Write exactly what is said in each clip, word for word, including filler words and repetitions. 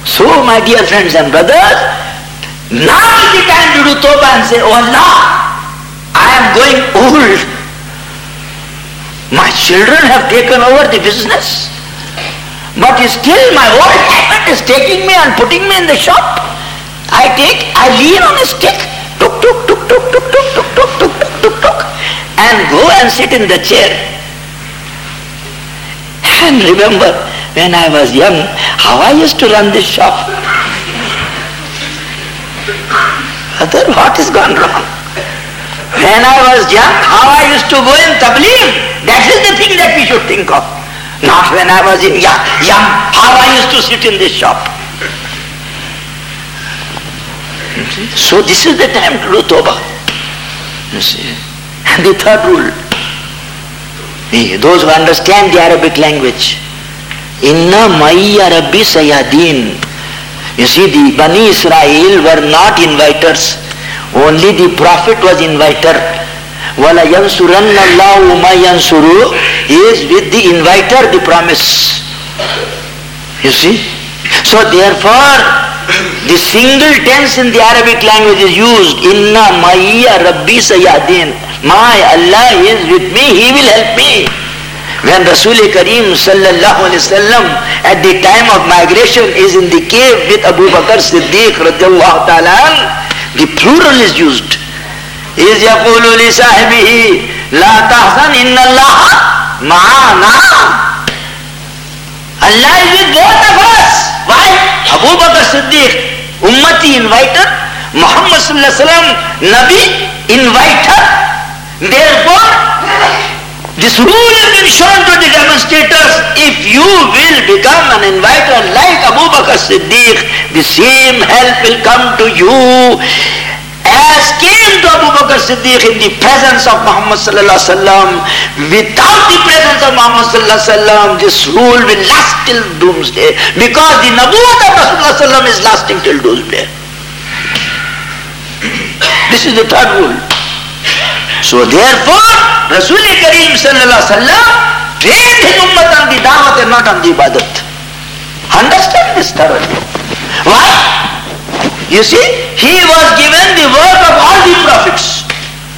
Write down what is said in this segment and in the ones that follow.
So my dear friends and brothers, now is the time to do tawbah and say, oh Allah, I am going old. My children have taken over the business. But still my old habit is taking me and putting me in the shop. I take, I lean on a stick, tuk tuk tuk tuk tuk tuk tuk tuk tuk tuk tuk tuk, and go and sit in the chair. And remember, when I was young, how I used to run this shop. Brother, what has gone wrong? When I was young, how I used to go in tabligh. That is the thing that we should think of. Not when I was in young, young, how I used to sit in this shop. So this is the time to do tawbah. You see. And the third rule, those who understand the Arabic language, Inna Maiya Rabbi Sayyadin. You see, the Bani Israel were not inviters. Only the Prophet was inviter. Wala yansuranna Allahu ma yansuru is with the inviter, the promise. You see? So therefore, the single tense in the Arabic language is used. Inna Maiya Rabbi Sayyadin. My Allah is with me, He will help me. When Rasul Kareem sallallahu alayhi wasallam at the time of migration is in the cave with Abu Bakr Siddiq radiallahu ta'ala, the plural is used. Is yaqulu li sahibihi la tahzan inna Allah ma'ana. Allah is with both of us. Why? Abu Bakr Siddiq, Ummati inviter, Muhammad sallallahu alayhi wasallam, Nabi inviter. Therefore, this rule has been shown to the demonstrators. If you will become an inviter like Abu Bakr Siddiq, the same help will come to you as came to Abu Bakr Siddiq in the presence of Muhammad sallallahu alaihi wasallam. Without the presence of Muhammad sallallahu alaihi wasallam, this rule will last till doomsday, because the Nabuwwat of Rasulullah sallallahu alaihi wasallam is lasting till doomsday. This is the third rule. So therefore, Rasul Kareem sallallahu alaihi wasallam trained his ummah on the da'wat and not on the ibadat. Understand this thoroughly. Why? You see, he was given the work of all the prophets.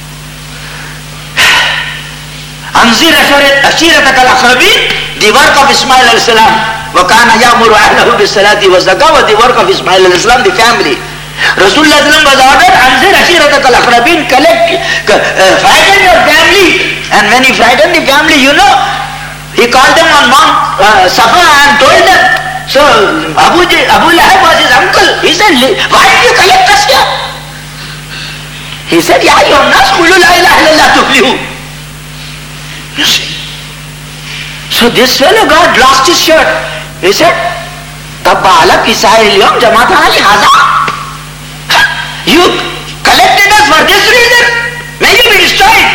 Anzir ashirataka al-aqrabin, the work of Ismail alayhi salam. Wa kana ya'muru ahlahu bis-salati wa zakah, the work of Ismail alayhi salam, the family. Rasulullah was ordered, Anzir ashirataka al-aqrabin, collect, uh, frighten your family. And when he frightened the family, you know, he called them on Mount uh, Safa and told them. So Abu, Abu Lahab was his uncle. He said, why did you collect us here? He said, Ya ayyuhan nas qulu la ilaha illallah tuflihu. You see. So this fellow God lost his shirt. He said, Tabba ala kisail yawm jama'atana li haza. You collected us for this reason. May you be destroyed.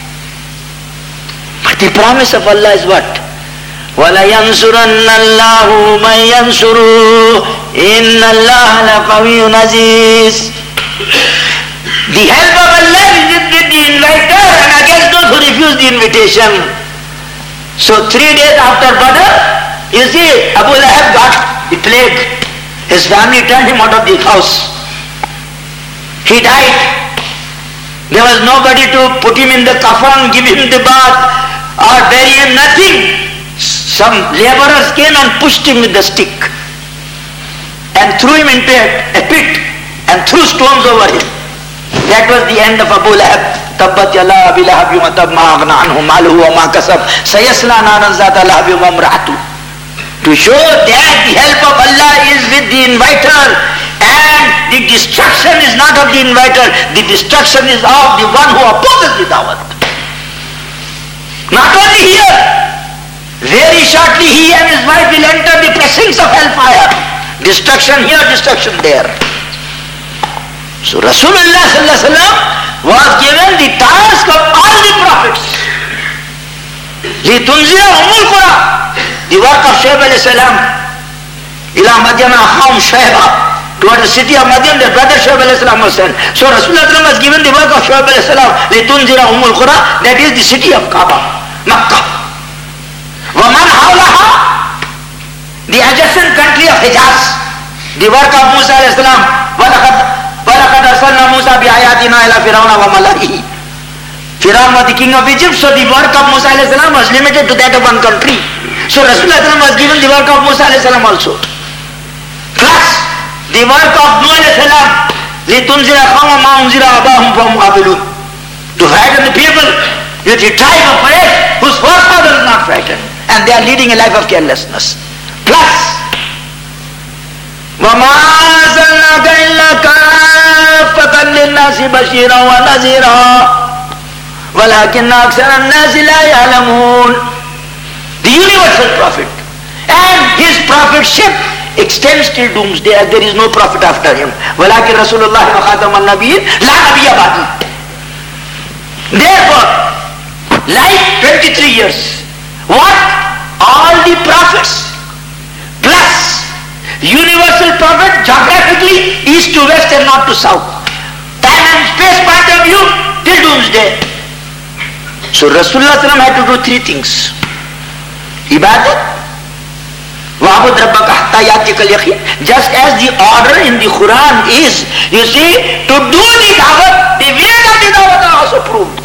But the promise of Allah is what? وَلَا يَنْصُرَنَّ اللَّهُ مَنْ يَنْصُرُهُ إِنَّ اللَّهَ لَقَوِيٌّ عَزِيزٌ. The help of Allah is with the inviter and against those who refuse the invitation. So three days after Badr, you see, Abu Lahab got the plague. His family turned him out of the house. He died. There was nobody to put him in the coffin, give him the bath, or bury him, nothing. Some laborers came and pushed him with the stick and threw him into a, a pit and threw stones over him. That was the end of Abu Lahab. Tabbat yala Abi Lahab yumatab ma aghna anhu maluhu wa ma kasab sayasla naran zata lahab wa imra'atu. To show that the help of Allah is with the inviter and the destruction is not of the inviter, the destruction is of the one who opposes the da'wat. Not only here, very shortly he and his wife will enter the precincts of hellfire. Destruction here, destruction there. So Rasulullah sallallahu alaihi wasallam was given the task of all the prophets. لِتُنْزِرَ أُمُّ الْقُرَى, the work of Shuaib alayhi salam. إِلَى مَدْيَنَ أَخَاهُمْ شُعَيْبًا, toward the city of Madian, their brother Shuaib alayhi salam was sent. So Rasulullah was given the work of Shuaib alayhi salam. لِتُنْزِرَ أُمُّ الْقُرَى, that is the city of Kaaba, Makkah. وَمَنْ حَوْلَهَا, the adjacent country of Hijaz. The work of Musa alayhi salam. وَلَقَدْ أَرْسَلْنَا مُوسَى بِآيَاتِنَا إِلَى فِرْعَوْنَ وَمَلَئِهِ. Fir'aun was the king of Egypt, so the work of Musa alayhi salam was limited to that of one country. So Rasulullah was given the work of Musa alayhi salam also. Plus the work of Nuh alayhi salam, لِتُنْزِرَ قَوْمًا مَا أُنْزِرَ آبَاؤُهُمْ فَهُمْ غَافِلُونَ. To frighten the people with the tribe of Quraysh whose forefather is not frightened, and they are leading a life of carelessness. Plus وَمَا أَرْسَلْنَاكَ إِلَّا كَافَّةً لِلنَّاسِ بَشِيرًا وَنَذِيرًا وَلَكِنَّ أَكْثَرَ النَّاسِ لَا يَعْلَمُونَ. The universal prophet, and his prophetship extends till doomsday, as there is no prophet after him. وَلَكِنْ رَسُولُ اللَّهِ وَخَاتَمَ النَّبِيِّينَ لَا نَبِيَّ بَعْدِهِ. Therefore, like twenty-three years, what? All the prophets plus universal prophet, geographically east to west and north to south, time and space point of view till doomsday. So Rasulullah had to do three things: ibadat, wa'bud rabbaka hatta ya'tiyakal yaqin. Just as the order in the Quran is, you see, to do the da'wat, the ways of the da'wat are also proved.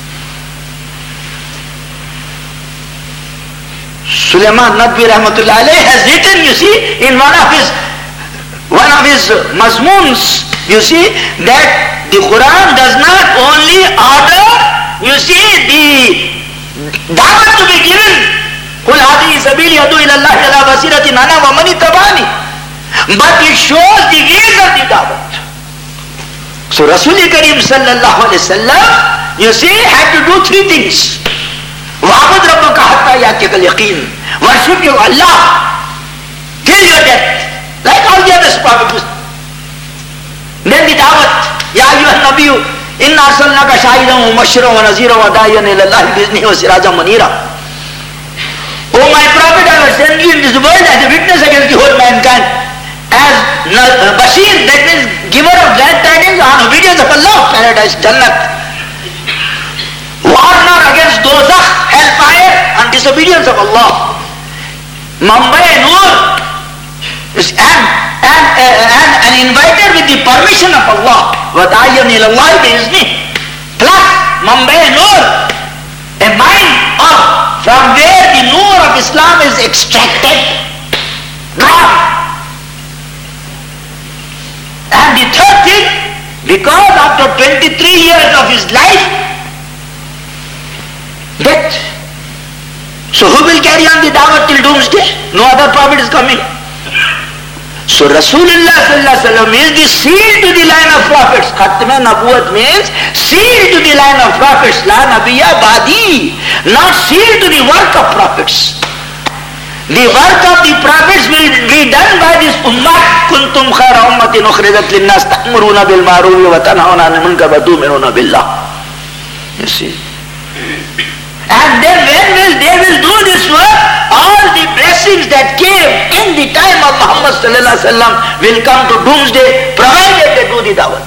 Sulaiman Nadwi Rahmatullah alayhi has written, you see, in one of his one of his mazmoons, you see, that the Quran does not only order, you see, the da'wat to be given, قُلْ هَذِهِ سَبِيلِي أَدْعُو إِلَى اللَّهِ عَلَى بَصِيرَةٍ أَنَا وَمَنِ اتَّبَعَنِي, but it shows the ways of the da'wat. So Rasul Kareem sallallahu alayhi wa sallam, you see, had to do three things. وَعَبُدْ رَبَّكَ حَتَّى يَأْتِيَكَ الْيَقِينُ. Worship your Allah till your death, like all the other prophets. Then the da'wat, يَا أَيُّهَا النَّبِيُّ إِنَّا أَرْسَلْنَاكَ شَاهِدًا وَمُبَشِّرًا وَنَذِيرًا وَدَاعِيًا إِلَى اللَّهِ بِإِذْنِهِ وَسِرَاجًا مُنِيرًا. O my prophet, I will send you in this world as a witness against the whole mankind, as Bashir, that means giver of glad tidings on obedience of Allah, paradise, Jannat. Warner against dozakh, hellfire, and disobedience of Allah. Mumbai Noor, and, and, and, and invited with the permission of Allah. وَدَعِيًا إِلَى اللَّهِ بِإِذْنِهِ. Plus Mumbai Noor, a mind of, from where the Noor of Islam is extracted, God. And the third thing, because after twenty-three years of his life, death. So who will carry on the da'wat till doomsday? No other prophet is coming. So Rasulullah sallallahu alaihi wasallam is the seal to the line of prophets. Khatme Nabuwat means seal to the line of prophets. La Nabiyya Badi. Not seal to the work of prophets. The work of the prophets will be done by this ummah. Kuntum khayra ummatin ukhrijat linnas ta'muruna bil ma'ruf wa tanhauna 'anil munkar wa tu'minuna billah. You see. And then when will they will do this work, all the blessings that came in the time of Muhammad sallallahu alaihi wasallam will come to doomsday, provided they do the da'wat.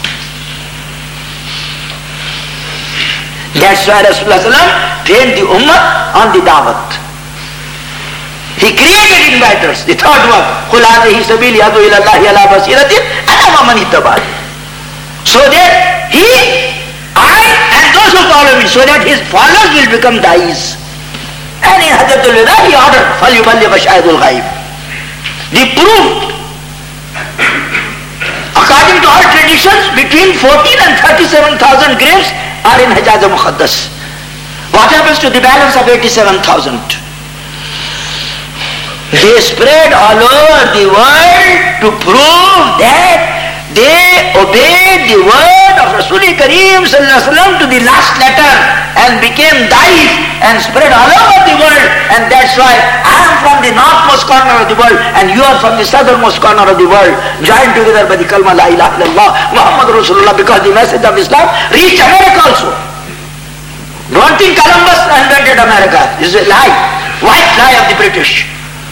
That's why Rasulullah sallallahu alaihi wasallam trained the ummah on the da'wat. He created inviters. The third one, قُلْ هَذِهِ سَبِيلِي أَدْعُو إِلَى اللَّهِ عَلَى بَصِيرَةٍ أَنَا وَمَنِ اتَّبَعَنِي. So that he, I, and those who follow me, so that his followers will become da'is. And in Hajjatul Wada he ordered, فَلْيُبَلِّغْ شَاهِدُ الْغَيْبِ. The proof, according to our traditions, between fourteen and thirty-seven thousand graves are in Hijaz al-Muqaddas. What happens to the balance of eighty-seven thousand? They spread all over the world to prove that they obeyed the word of Rasul Kareem sallallahu alaihi wasallam to the last letter and became da'is and spread all over the world. And that's why I am from the northmost corner of the world and you are from the southernmost corner of the world, joined together by the kalma la ilaha illallah Muhammad Rasulullah, because the message of Islam reached America also. Don't think Columbus invented America. This is a lie, white lie of the British.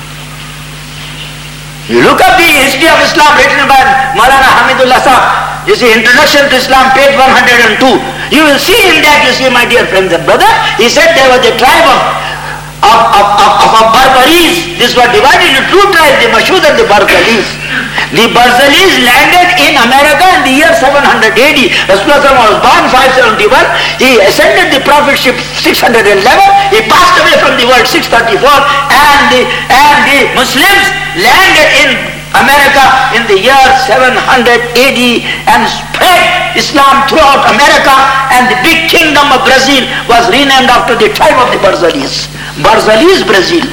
You look up the history of Islam written by Maulana Hamidullah Sahab, you see Introduction to Islam, page one hundred two. You will see in that, you see my dear friends and brother, he said there was a tribe of of, of, of, of Barbaris. This was divided into two tribes, the Mashud and the Barbaris. The Barbaris landed in America in the year seven hundred A D. Rasulullah was born five seventy-one. He ascended the prophetship six hundred eleven. He passed away from the world six thirty-four. And the, and the Muslims landed in America in the year seven hundred A D and spread Islam throughout America, and the big kingdom of Brazil was renamed after the tribe of the Barbaris. Barbaris, Brazil.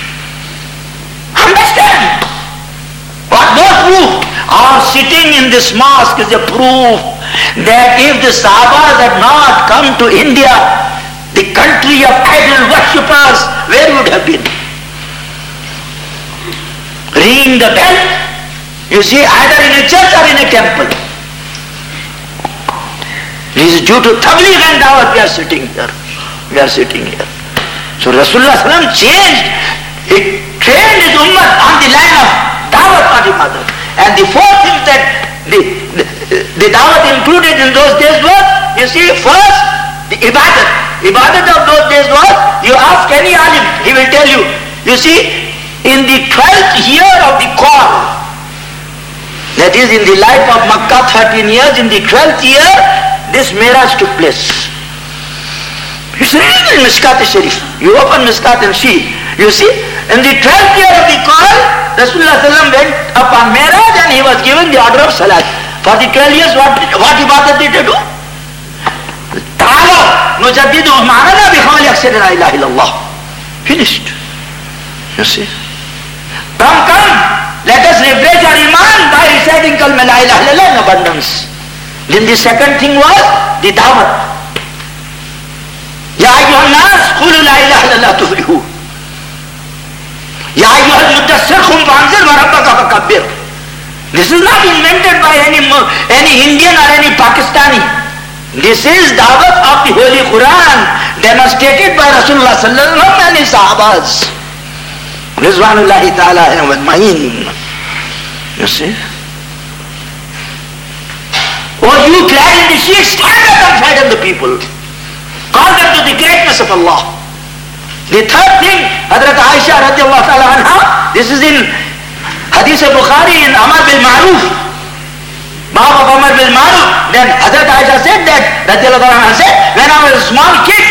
Understand? What more proof? Our sitting in this mosque is a proof that if the Sahabas had not come to India, the country of idol worshippers, where would have been? Ringing the bell, you see, either in a church or in a temple. This is due to Tabligh and Dawat we are sitting here. We are sitting here. So Rasulullah sallam changed, he trained his ummah on the line of Dawat or the mother. And the four things that the, the, the Dawat included in those days was, you see, first, the ibadat. Ibadat of those days was, you ask any alim, he will tell you. You see, in the twelfth year of the Qur'an, that is in the life of Makkah, thirteen years, in the twelfth year, this Miraj took place. It's written in Mishkat Sharif. You open Mishkat and see. You see, in the twelfth year of the Qur'an, Rasulullah sallam went upon Miraj and he was given the order of Salat. For the twelve years, what, what ibadat did he do? Ta'ala, nujaddidu ma'ana bi khawli aksari la ilaha illallah. Finished. You see? Come, come, let us refresh our iman by reciting kalma la ilaha illallah in abundance. Then the second thing was the dawat. Ya ayyuhan nas, qulu la ilaha illallah tuflihu. Ya ayyuhal muddassir khum fa'anzir wa rabbaka fakabbir. This is not invented by any, any Indian or any Pakistani. This is dawat of the Holy Quran demonstrated by Rasulullah sallallahu alaihi wasallam and his sahabas. Rizwanullahi ta'ala ajma'in. You see? Oh, you clad in the sheets, stand up and fight on the people. Call them to the greatness of Allah. The third thing, Hazrat Aisha radiallahu ta'ala anha, this is in Hadith Bukhari in Amar bil Ma'ruf. Bab of Amar bil Ma'ruf. Then Hazrat Aisha said that, radiallahu ta'ala anha said, when I was a small kid,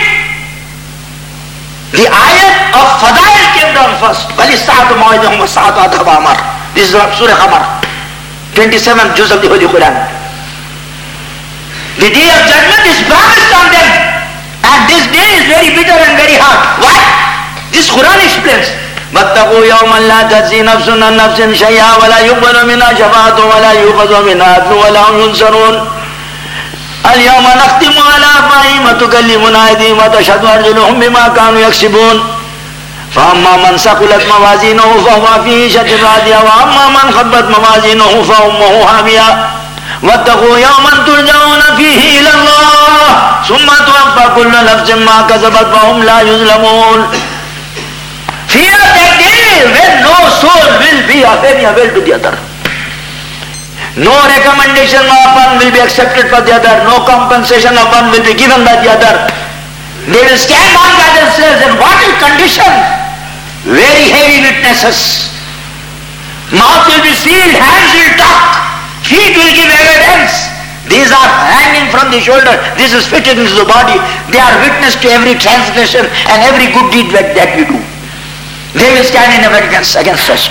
the ayat of Fadail came down first. Bali sa'atu ma'idhum wa sa'atu adhab Amar. This is Surah Qamar, twenty-seventh juz of the Holy Quran. The day of judgment is promised on them. And this day is very bitter and very hard. Why? This Quran explains. وَاتَّقُوا يَوْمًا لَا تَجْزِي نَفْسٌ عَنْ نَفْسٍ شَيْئًا وَلَا يُقْبَلُ مِنْهَا شَفَاعَةٌ وَلَا يُؤْخَذُ مِنْهَا عَدْلٌ وَلَا هُمْ يُنصَرُونَ الْيَوْمَ نَخْتِمُ عَلَى أَفْوَاهِهِمْ وَتُكَلِّمُنَا أَيْدِيهِمْ وَتَشْهَدُ أَرْجُلُهُم بِمَا كَانُوا يَكْسِبُونَ فَأَمَّا مَنْ ثَقُلَتْ مَوَازِينُهُ فَهُوَ فِي عِيشَةٍ رَاضِيَةٍ وَأَمَّا مَنْ خَفَّتْ مَوَازِينُهُ فَأُمُّهُ هَاوِيَةٌ وَاتَّقُوا يَوْمًا تُرْجَعُونَ فِيهِ إِلَى اللَّهِ ثُمَّ تُوَفَّى كُلُّ نَفْسٍ مَا كَسَبَتْ وَهُمْ لَا يُظْلَمُونَ. Fear that day when no soul will be of any avail to the other. No recommendation of one will be accepted for the other. No compensation of one will be given by the other. They will stand on by themselves, and what is condition? Very heavy witnesses. Mouth will be sealed, hands will talk, feet will give evidence. These are hanging from the shoulder. This is fitted into the body. They are witness to every transgression and every good deed that we do. They will stand in evidence against us.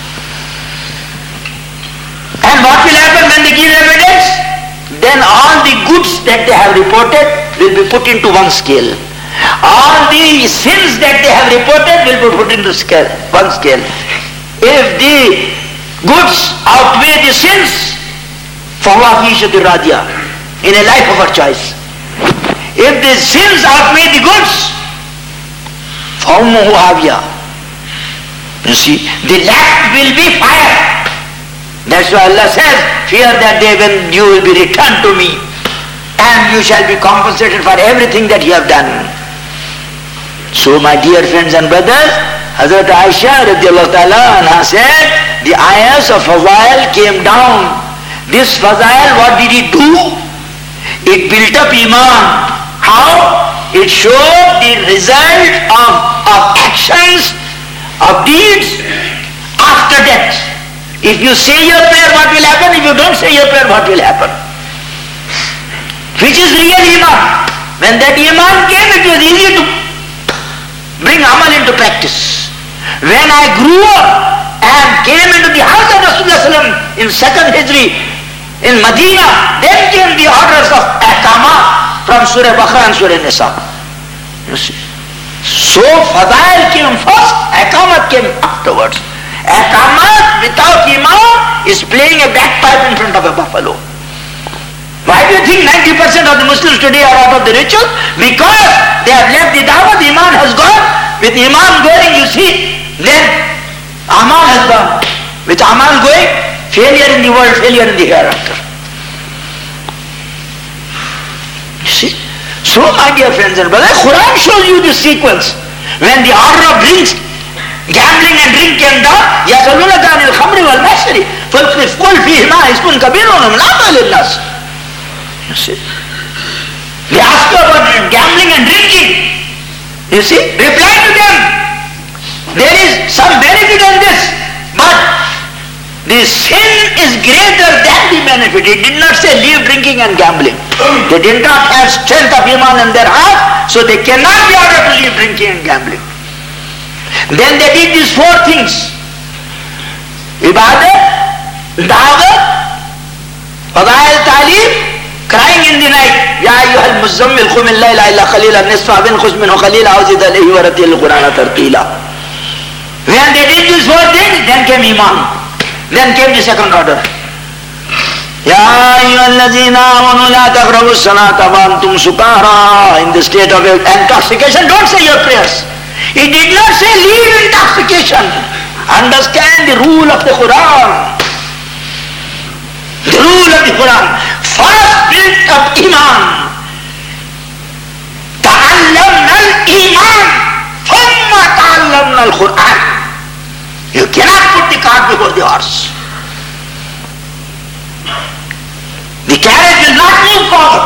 And what will happen when they give evidence? Then all the goods that they have reported will be put into one scale. All the sins that they have reported will be put into scale, one scale. If the goods outweigh the sins, فَهُوَ فِي عِيشَةٍ رَاضِيَةٍ, in a life of our choice. If the sins outweigh the goods, فَأُمُّهُ هَاوِيَةٌ. You see, the left will be fire. That's why Allah says, fear that day when you will be returned to me and you shall be compensated for everything that you have done. So my dear friends and brothers, Hazrat Aisha radiallahu ta'ala anha said, the ayahs of Fazail came down. This Fazail, what did it do? It built up Iman. How? it shows the result of, of actions, of deeds after death. If you say your prayer, what will happen? If you don't say your prayer, what will happen? Which is real iman. When that iman came, it was easy to bring amal into practice. When I grew up and came into the house of Rasulullah in second Hijri in Medina, then came the orders of Ahkamat from Surah Baqarah and Surah Nisa. You see. So Fadail came first, Ahkamat came afterwards. Ahkamat without iman is playing a bagpipe in front of a buffalo. Why do you think ninety percent of the Muslims today are out of the ritual? Because they have left the dawah, the iman has gone. With iman going, you see, then amal has gone. With amal going, failure in the world, failure in the hereafter. You see? So my dear friends and brothers, Quran shows you this sequence. When the order of drinks, gambling and drink came down, يَسَلُونَكَ عَنِ الْخَمْرِ وَالْمَيْسِرِ قُلْ فِيهِمَا إِثْمٌ كَبِيرٌ وَمَنَافِعُ لِلنَّاسِ. You see? They ask you about gambling and drinking. You see? Reply to them. There is some benefit in this, but the sin is greater than the benefit. It did not say leave drinking and gambling. They did not have strength of iman in their heart, so they cannot be ordered to leave drinking and gambling. Then they did these four things. Ibadat, da'wah, fadail ta'lim, crying in the night. Ya ayyuhal muzammil qum al-layla illa qalilan nisfa binqus minhu qalila aw zid alayhi wa rattil qur'ana tartila. When they did these four things, then came iman. Then came the second order. Ya ayyuhallazina amanu la taqrabus salata wa antum sukara. In the state of intoxication, don't say your prayers. It did not say leave intoxication. Understand the rule of the Quran. The rule of the Quran. First build up iman. Ta'allamna al-iman. Thumma ta'allamna al-Quran. You cannot put the cart before the horse. The carriage will not move forward.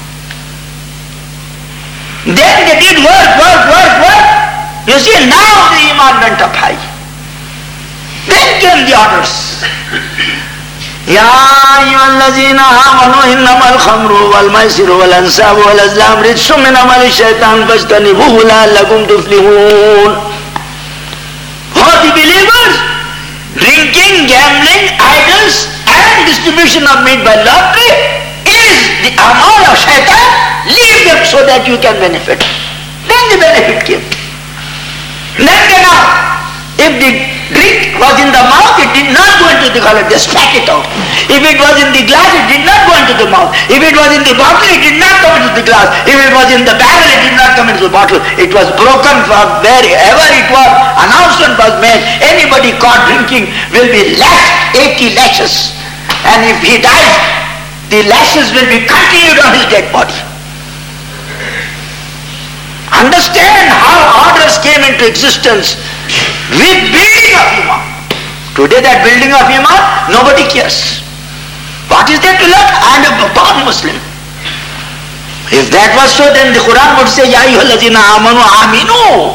Then they did work, work, work, work. You see, now the iman went up high. Then came the orders. Ya ayyuhallazina amanu innamal khamru wal maisiru wal ansabu wal azlam rijsum min amali shaitan fajtanibuhu la'allakum tuflihun. For the believers, drinking, gambling, idols and distribution of meat by lottery is the amal of shaitan. Leave them so that you can benefit. Then the benefit came. Then get out. If the drink was in the mouth, it did not go into the gullet, they spat it out. If it was in the glass, it did not go into the mouth. If it was in the bottle, it did not come into the glass. If it was in the barrel, it did not come into the bottle. It was broken from wherever it was. Announcement was made. Anybody caught drinking will be lashed eighty lashes. And if he dies, the lashes will be continued on his dead body. Understand how orders came into existence with building of iman. Today that building of iman, nobody cares. What is there to learn? I am a born Muslim. If that was so, then the Quran would say, Ya ayyuhallazina amanu aminu.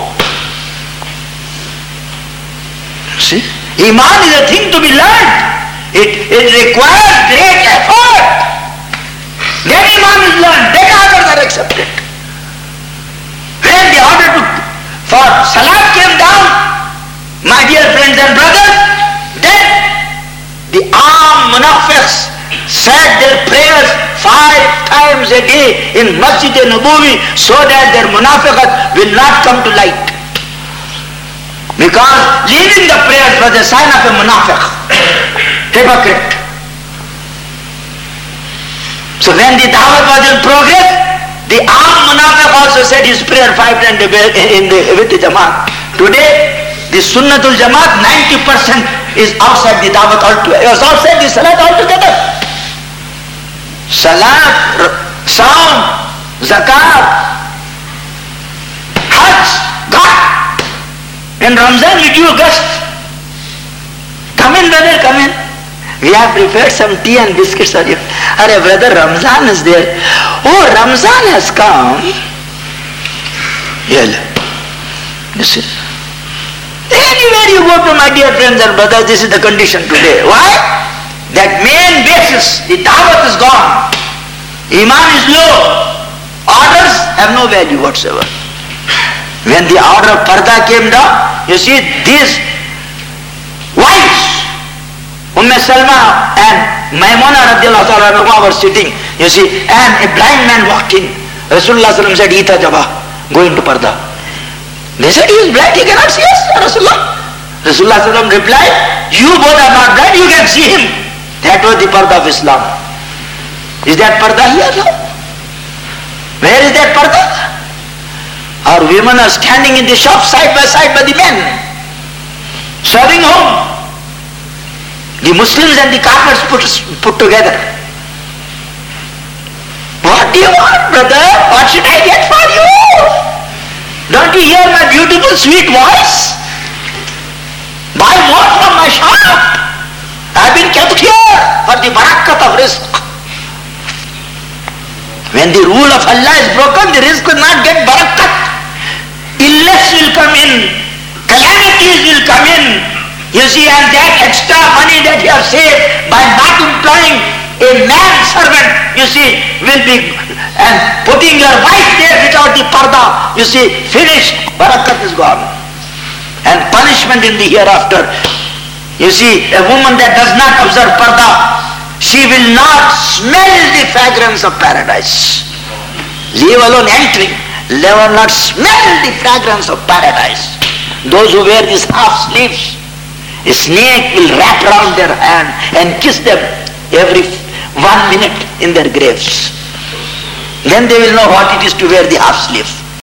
See? Iman is a thing to be learned. It, it requires great effort. Then iman is learned, then orders are accepted. When the order to, for salat came down, my dear friends and brothers, then the armed munafiqs said their prayers five times a day in Masjid Nabawi so that their munafiqat will not come to light. Because leaving the prayers was a sign of a munafiq, hypocrite. So when the dawah was in progress, the armed munafiq also said his prayer five times a day in the, with the Jamaat. Today, the Sunnatul Jamaat, ninety percent is outside the Dawat altogether. It was outside the Salat altogether. Salat, Saum, Zakat, Hajj, God. In Ramzan we do gust. Come in brother, come in. We have prepared some tea and biscuits for you. Arey brother, Ramzan is there. Oh, Ramzan has come. Yeah. You see? Anywhere you go to, my dear friends and brothers, this is the condition today. Why? That main basis, the da'wat is gone. Iman is low. Orders have no value whatsoever. When the order of parda came down, you see, these wives, Umm Salma and Maimuna radiallahu ta'ala were sitting, you see, and a blind man walked in. Rasulullah said, Ita Jabba, go into parda. They said, he is blind, he cannot see us, Rasulullah. Rasulullah replied, you both are not blind, you can see him. That was the parda of Islam. Is that parda here now? Where is that parda? Our women are standing in the shop side by side by the men, serving home. The Muslims and the Kafirs put, put together. What do you want, brother? What should I get for you? Don't you hear my beautiful sweet voice? Buy more from my shop. I've been kept here for the barakat of rizq. When the rule of Allah is broken, the rizq will not get barakat. Illness will come in, calamities will come in. You see, and that extra money that you have saved by not employing a man servant, you see, will be, and putting your wife there without the parda, you see, finished, barakat is gone. And punishment in the hereafter. You see, a woman that does not observe parda, she will not smell the fragrance of paradise. Leave alone entering, let her not smell the fragrance of paradise. Those who wear these half sleeves, a snake will wrap around their hand and kiss them every one minute in their graves. Then they will know what it is to wear the half sleeve.